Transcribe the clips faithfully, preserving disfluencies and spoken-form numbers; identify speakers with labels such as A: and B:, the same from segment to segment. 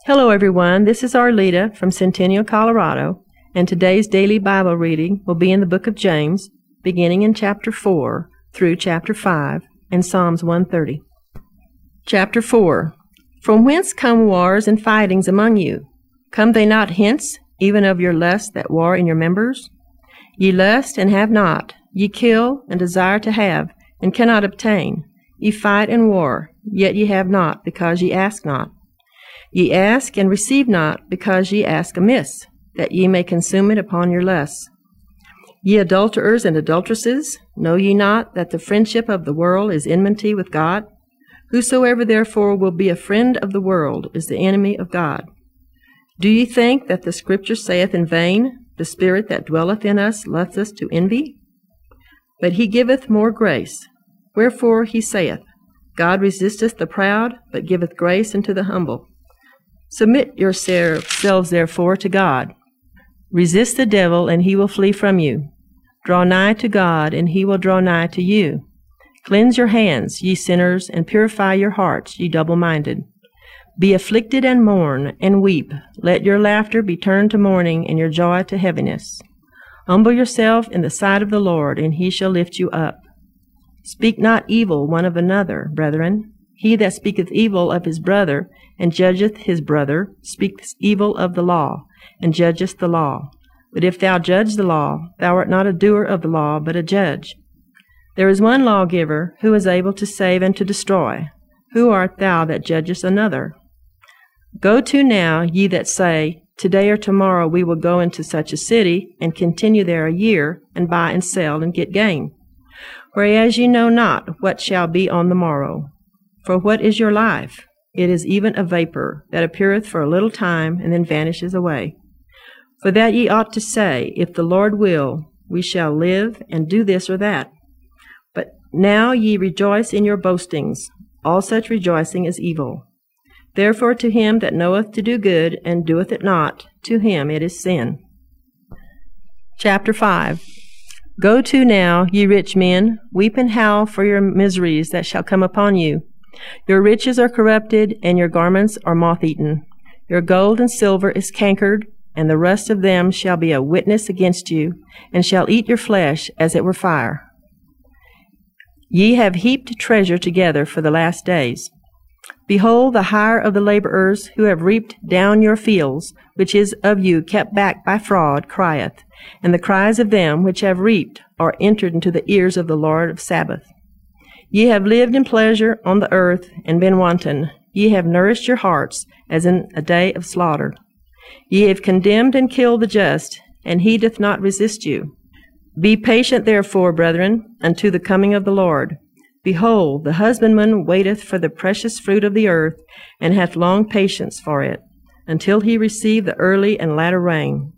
A: Hello everyone, this is Arlita from Centennial, Colorado, and today's daily Bible reading will be in the book of James, beginning in chapter four through chapter five and Psalms one thirty. Chapter four. From whence come wars and fightings among you? Come they not hence, even of your lusts that war in your members? Ye lust and have not, ye kill and desire to have, and cannot obtain. Ye fight and war, yet ye have not, because ye ask not. Ye ask and receive not, because ye ask amiss, that ye may consume it upon your lusts. Ye adulterers and adulteresses, know ye not that the friendship of the world is enmity with God? Whosoever therefore will be a friend of the world is the enemy of God. Do ye think that the Scripture saith in vain, the Spirit that dwelleth in us loveth to envy? But he giveth more grace. Wherefore he saith, God resisteth the proud, but giveth grace unto the humble. Submit yourselves therefore to God. Resist the devil, and he will flee from you. Draw nigh to God, and he will draw nigh to you. Cleanse your hands, ye sinners, and purify your hearts, ye double-minded. Be afflicted and mourn, and weep. Let your laughter be turned to mourning, and your joy to heaviness. Humble yourself in the sight of the Lord, and he shall lift you up. Speak not evil one of another, brethren. He that speaketh evil of his brother, and judgeth his brother, speaks evil of the law, and judgeth the law. But if thou judge the law, thou art not a doer of the law, but a judge. There is one lawgiver, who is able to save and to destroy. Who art thou that judgest another? Go to now, ye that say, Today or tomorrow we will go into such a city, and continue there a year, and buy and sell, and get gain. Whereas ye know not what shall be on the morrow. For what is your life? It is even a vapor, that appeareth for a little time, and then vanishes away. For that ye ought to say, If the Lord will, we shall live, and do this or that. But now ye rejoice in your boastings. All such rejoicing is evil. Therefore to him that knoweth to do good, and doeth it not, to him it is sin. Chapter five. Go to now, ye rich men, weep and howl for your miseries that shall come upon you. Your riches are corrupted, and your garments are moth-eaten. Your gold and silver is cankered, and the rust of them shall be a witness against you, and shall eat your flesh as it were fire. Ye have heaped treasure together for the last days. Behold, the hire of the laborers who have reaped down your fields, which is of you kept back by fraud, crieth, and the cries of them which have reaped are entered into the ears of the Lord of Sabaoth. Ye have lived in pleasure on the earth, and been wanton. Ye have nourished your hearts, as in a day of slaughter. Ye have condemned and killed the just, and he doth not resist you. Be patient therefore, brethren, unto the coming of the Lord. Behold, the husbandman waiteth for the precious fruit of the earth, and hath long patience for it, until he receive the early and latter rain.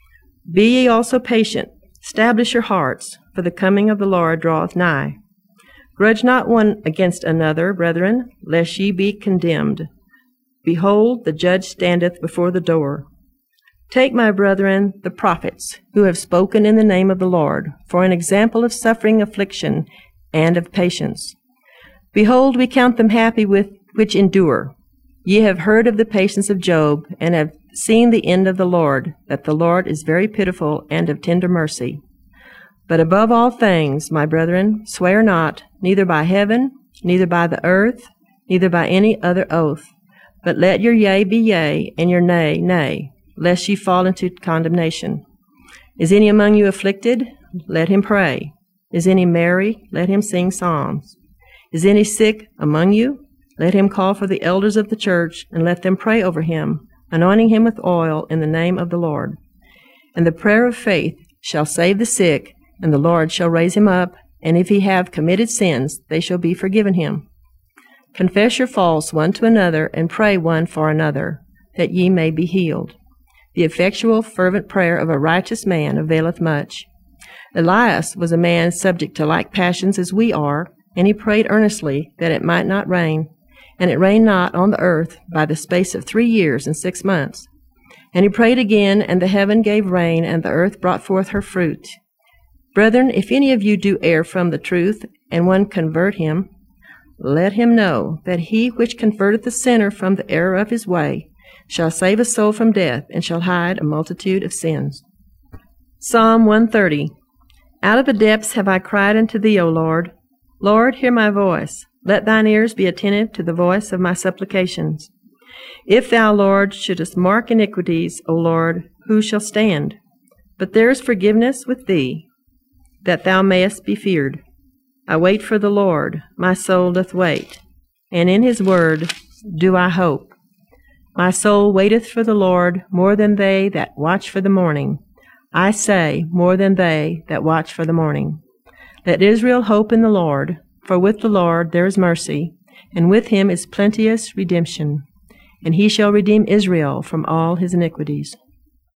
A: Be ye also patient, establish your hearts, for the coming of the Lord draweth nigh. Grudge not one against another, brethren, lest ye be condemned. Behold, the judge standeth before the door. Take, my brethren, the prophets, who have spoken in the name of the Lord, for an example of suffering, affliction, and of patience. Behold, we count them happy with which endure. Ye have heard of the patience of Job, and have seen the end of the Lord, that the Lord is very pitiful and of tender mercy. But above all things, my brethren, swear not, neither by heaven, neither by the earth, neither by any other oath, but let your yea be yea, and your nay, nay, lest ye fall into condemnation. Is any among you afflicted? Let him pray. Is any merry? Let him sing psalms. Is any sick among you? Let him call for the elders of the church, and let them pray over him, anointing him with oil in the name of the Lord. And the prayer of faith shall save the sick, and the Lord shall raise him up, and if he have committed sins, they shall be forgiven him. Confess your faults one to another, and pray one for another, that ye may be healed. The effectual fervent prayer of a righteous man availeth much. Elias was a man subject to like passions as we are, and he prayed earnestly that it might not rain. And it rained not on the earth by the space of three years and six months. And he prayed again, and the heaven gave rain, and the earth brought forth her fruit. Brethren, if any of you do err from the truth, and one convert him, let him know that he which converteth the sinner from the error of his way shall save a soul from death, and shall hide a multitude of sins. Psalm one thirty. Out of the depths have I cried unto thee, O Lord. Lord, hear my voice. Let thine ears be attentive to the voice of my supplications. If thou, Lord, shouldest mark iniquities, O Lord, who shall stand? But there is forgiveness with thee, that thou mayest be feared. I wait for the Lord, my soul doth wait, and in his word do I hope. My soul waiteth for the Lord more than they that watch for the morning. I say, more than they that watch for the morning. Let Israel hope in the Lord, for with the Lord there is mercy, and with him is plenteous redemption, and he shall redeem Israel from all his iniquities.